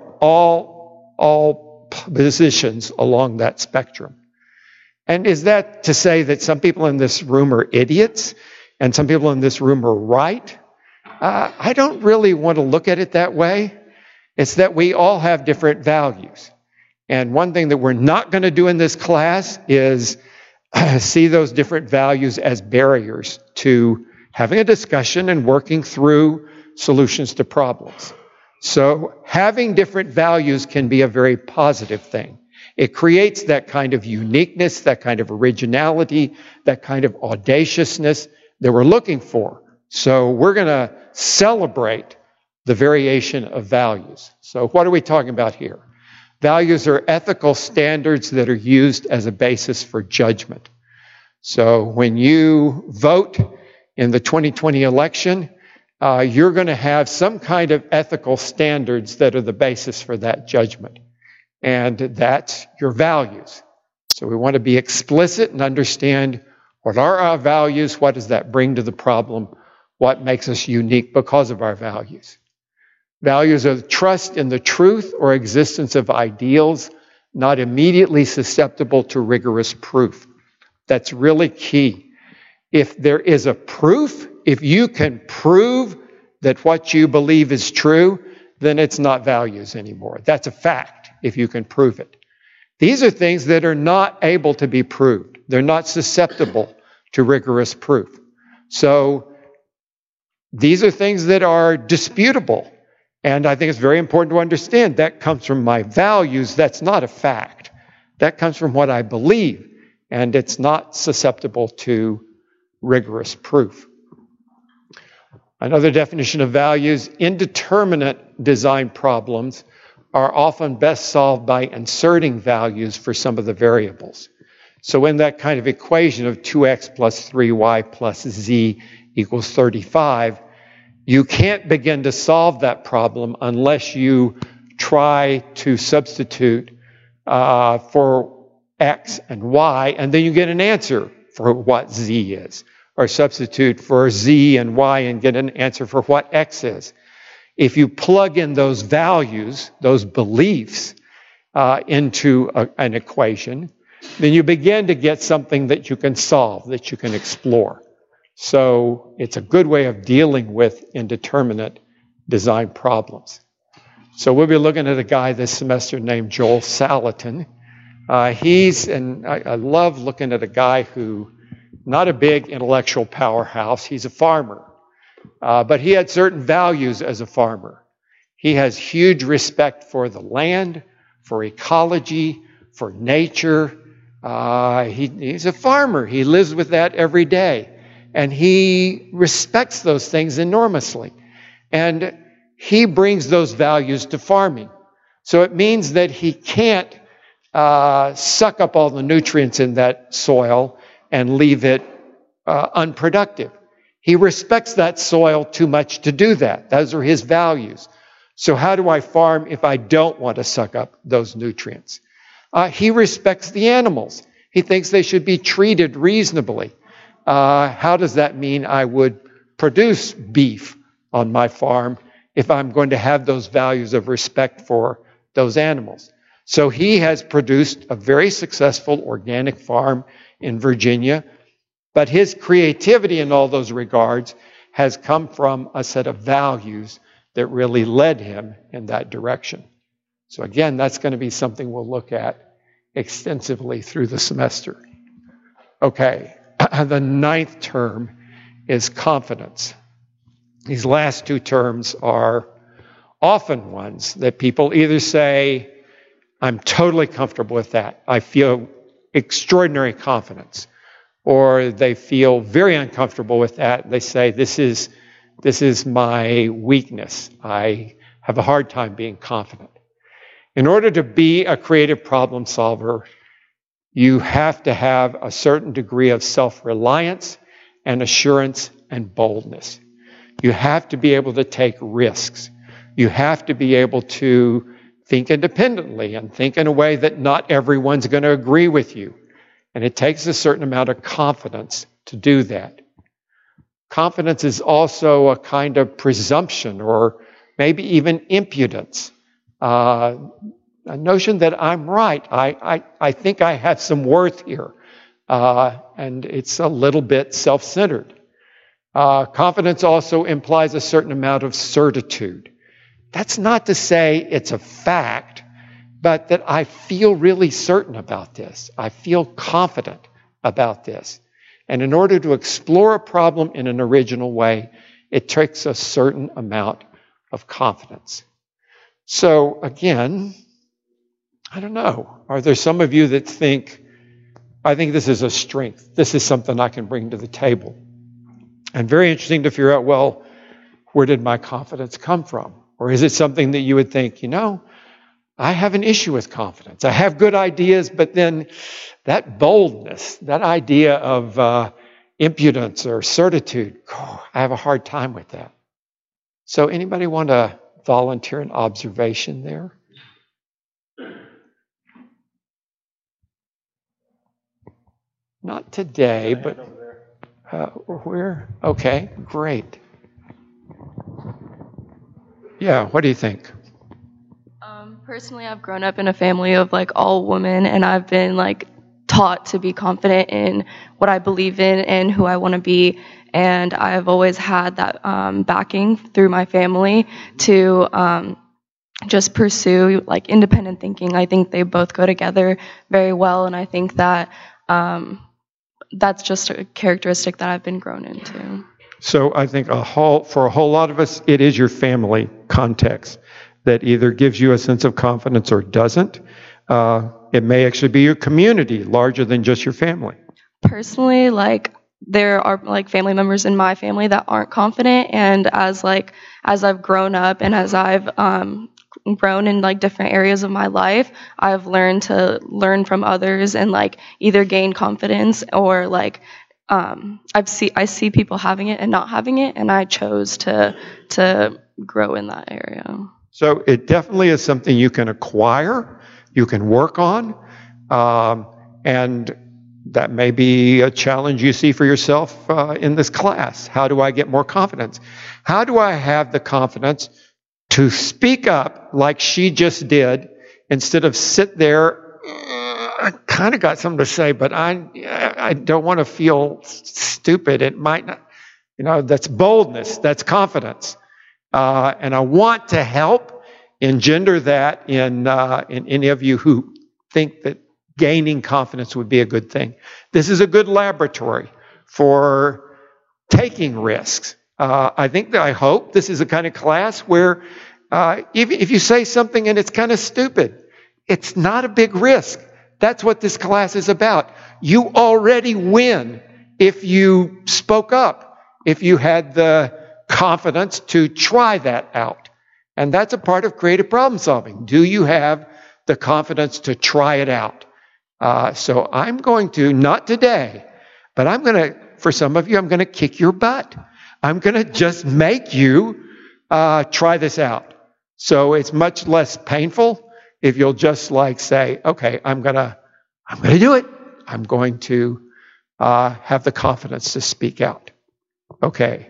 all positions along that spectrum. And is that to say that some people in this room are idiots and some people in this room are right? I don't really want to look at it that way. It's that we all have different values. And one thing that we're not going to do in this class is see those different values as barriers to having a discussion and working through solutions to problems. So having different values can be a very positive thing. It creates that kind of uniqueness, that kind of originality, that kind of audaciousness that we're looking for. So we're going to celebrate the variation of values. So what are we talking about here? Values are ethical standards that are used as a basis for judgment. So when you vote in the 2020 election, you're going to have some kind of ethical standards that are the basis for that judgment. And that's your values. So we want to be explicit and understand what are our values, what does that bring to the problem, what makes us unique because of our values. Values are trust in the truth or existence of ideals, not immediately susceptible to rigorous proof. That's really key. If there is a proof, if you can prove that what you believe is true, then it's not values anymore. That's a fact, if you can prove it. These are things that are not able to be proved. They're not susceptible to rigorous proof. So these are things that are disputable. And I think it's very important to understand that comes from my values. That's not a fact. That comes from what I believe. And it's not susceptible to rigorous proof. Another definition of values, indeterminate design problems are often best solved by inserting values for some of the variables. So in that kind of equation of 2x plus 3y plus z equals 35, you can't begin to solve that problem unless you try to substitute for x and y, and then you get an answer for what z is. Or substitute for z and y and get an answer for what x is. If you plug in those values, those beliefs, into an equation, then you begin to get something that you can solve, that you can explore. So it's a good way of dealing with indeterminate design problems. So we'll be looking at a guy this semester named Joel Salatin. I love looking at a guy who, not a big intellectual powerhouse, he's a farmer. But he had certain values as a farmer. He has huge respect for the land, for ecology, for nature. He's a farmer. He lives with that every day. And he respects those things enormously. And he brings those values to farming. So it means that he can't suck up all the nutrients in that soil and leave it unproductive. He respects that soil too much to do that. Those are his values. So how do I farm if I don't want to suck up those nutrients? He respects the animals. He thinks they should be treated reasonably. How does that mean I would produce beef on my farm if I'm going to have those values of respect for those animals? So he has produced a very successful organic farm in Virginia, but his creativity in all those regards has come from a set of values that really led him in that direction. So again, that's going to be something we'll look at extensively through the semester. Okay, the 9th term is confidence. These last 2 terms are often ones that people either say, I'm totally comfortable with that. I feel extraordinary confidence. Or they feel very uncomfortable with that. They say, this is my weakness. I have a hard time being confident. In order to be a creative problem solver, you have to have a certain degree of self-reliance and assurance and boldness. You have to be able to take risks. You have to be able to think independently and think in a way that not everyone's going to agree with you. And it takes a certain amount of confidence to do that. Confidence is also a kind of presumption or maybe even impudence. A notion that I'm right. I think I have some worth here. And it's a little bit self-centered. Confidence also implies a certain amount of certitude. That's not to say it's a fact, but that I feel really certain about this. I feel confident about this. And in order to explore a problem in an original way, it takes a certain amount of confidence. So again, I don't know. Are there some of you that think, I think this is a strength. This is something I can bring to the table. And very interesting to figure out, well, where did my confidence come from? Or is it something that you would think, I have an issue with confidence. I have good ideas, but then that boldness, that idea of impudence or certitude, I have a hard time with that. So anybody want to volunteer an observation there? Not today, but where? Okay, great. Yeah, what do you think? Personally, I've grown up in a family of all women, and I've been taught to be confident in what I believe in and who I want to be. And I've always had that backing through my family to just pursue independent thinking. I think they both go together very well, and I think that that's just a characteristic that I've been grown into. So I think for a whole lot of us, it is your family context that either gives you a sense of confidence or doesn't. It may actually be your community, larger than just your family. Personally, there are family members in my family that aren't confident, and as I've grown up and as I've grown in different areas of my life, I've learned to learn from others and either gain confidence or I see people having it and not having it, and I chose to grow in that area. So it definitely is something you can acquire, you can work on, and that may be a challenge you see for yourself in this class. How do I get more confidence? How do I have the confidence to speak up like she just did instead of sit there, I kind of got something to say, but I don't want to feel stupid. It might not, that's boldness, that's confidence. And I want to help engender that in any of you who think that gaining confidence would be a good thing. This is a good laboratory for taking risks. I hope this is a kind of class where if you say something and it's kind of stupid, it's not a big risk. That's what this class is about. You already win if you spoke up, if you had the confidence to try that out. And that's a part of creative problem solving. Do you have the confidence to try it out? So I'm going to, not today, but for some of you, I'm going to kick your butt. I'm going to just make you try this out. So it's much less painful if you'll just say, okay, I'm going to do it. I'm going to have the confidence to speak out. Okay.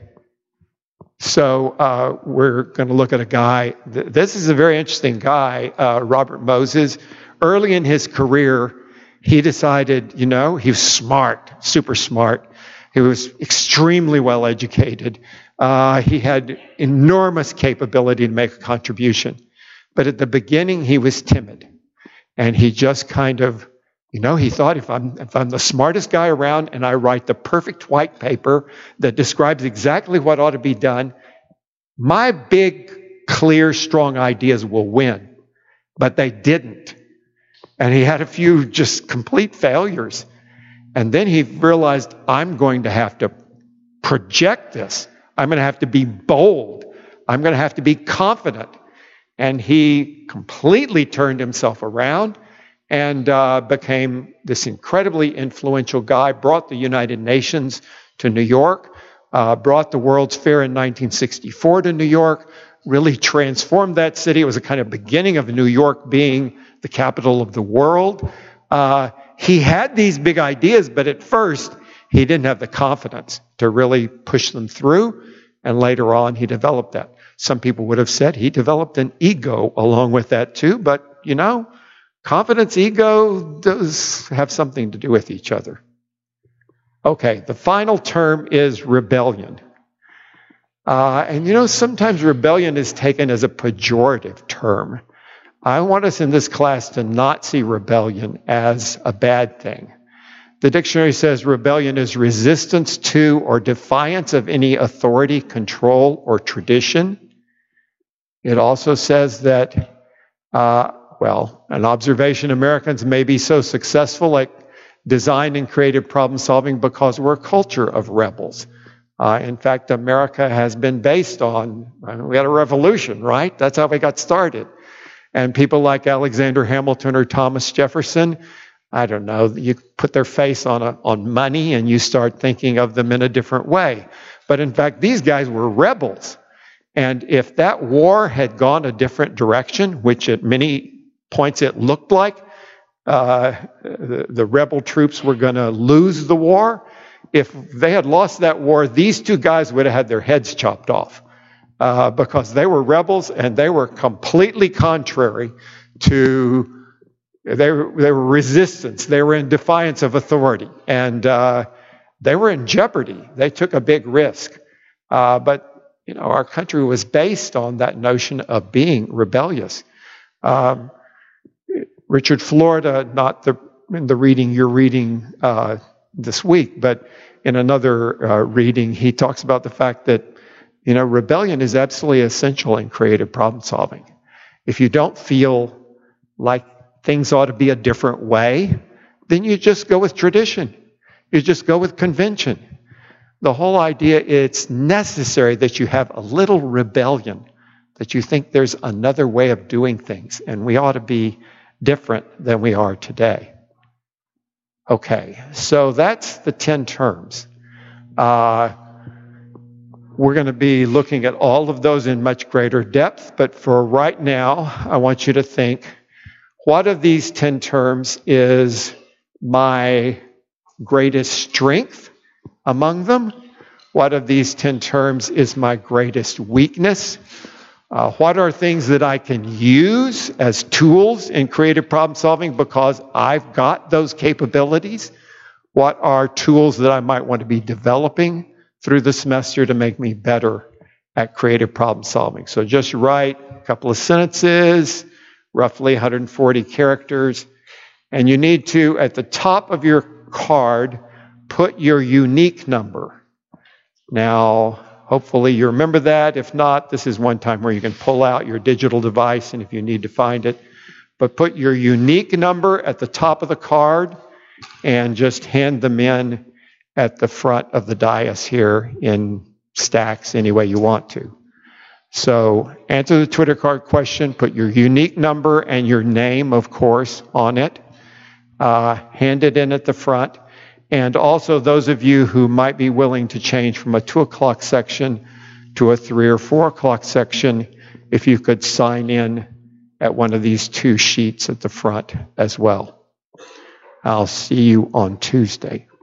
So we're going to look at a guy. This is a very interesting guy, Robert Moses. Early in his career, he decided, he was smart, super smart. He was extremely well educated. He had enormous capability to make a contribution. But at the beginning, he was timid. And he just kind of, he thought, if I'm the smartest guy around and I write the perfect white paper that describes exactly what ought to be done, my big, clear, strong ideas will win. But they didn't. And he had a few just complete failures. And then he realized, I'm going to have to project this. I'm going to have to be bold. I'm going to have to be confident. And he completely turned himself around and became this incredibly influential guy, brought the United Nations to New York, brought the World's Fair in 1964 to New York, really transformed that city. It was a kind of beginning of New York being the capital of the world. He had these big ideas, but at first he didn't have the confidence to really push them through. And later on, he developed that. Some people would have said he developed an ego along with that too. But, confidence, ego does have something to do with each other. Okay, the final term is rebellion. And sometimes rebellion is taken as a pejorative term. I want us in this class to not see rebellion as a bad thing. The dictionary says rebellion is resistance to or defiance of any authority, control, or tradition. It also says that, an observation, Americans may be so successful at design and creative problem solving because we're a culture of rebels. In fact, America has been based on, we had a revolution, right? That's how we got started. And people like Alexander Hamilton or Thomas Jefferson, I don't know, you put their face on money and you start thinking of them in a different way. But in fact, these guys were rebels. And if that war had gone a different direction, which at many points it looked like, the rebel troops were going to lose the war. If they had lost that war, these two guys would have had their heads chopped off because they were rebels and they were completely contrary to, they were resistance. They were in defiance of authority and they were in jeopardy. They took a big risk. But our country was based on that notion of being rebellious. Richard Florida, not in the reading you're reading this week, but in another reading, he talks about the fact that, rebellion is absolutely essential in creative problem solving. If you don't feel like things ought to be a different way, then you just go with tradition. You just go with convention. The whole idea, it's necessary that you have a little rebellion, that you think there's another way of doing things, and we ought to be different than we are today. Okay, so that's the 10 terms. We're going to be looking at all of those in much greater depth, but for right now, I want you to think, what of these 10 terms is my greatest strength among them? What of these 10 terms is my greatest weakness? What are things that I can use as tools in creative problem solving because I've got those capabilities? What are tools that I might want to be developing through the semester to make me better at creative problem solving? So just write a couple of sentences, roughly 140 characters, and you need to, at the top of your card, put your unique number. Now, hopefully you remember that. If not, this is one time where you can pull out your digital device and if you need to find it. But put your unique number at the top of the card and just hand them in at the front of the dais here in stacks any way you want to. So answer the Twitter card question, put your unique number and your name, of course, on it. Hand it in at the front. And also those of you who might be willing to change from a 2 o'clock section to a 3 or 4 o'clock section, if you could sign in at one of these 2 sheets at the front as well. I'll see you on Tuesday.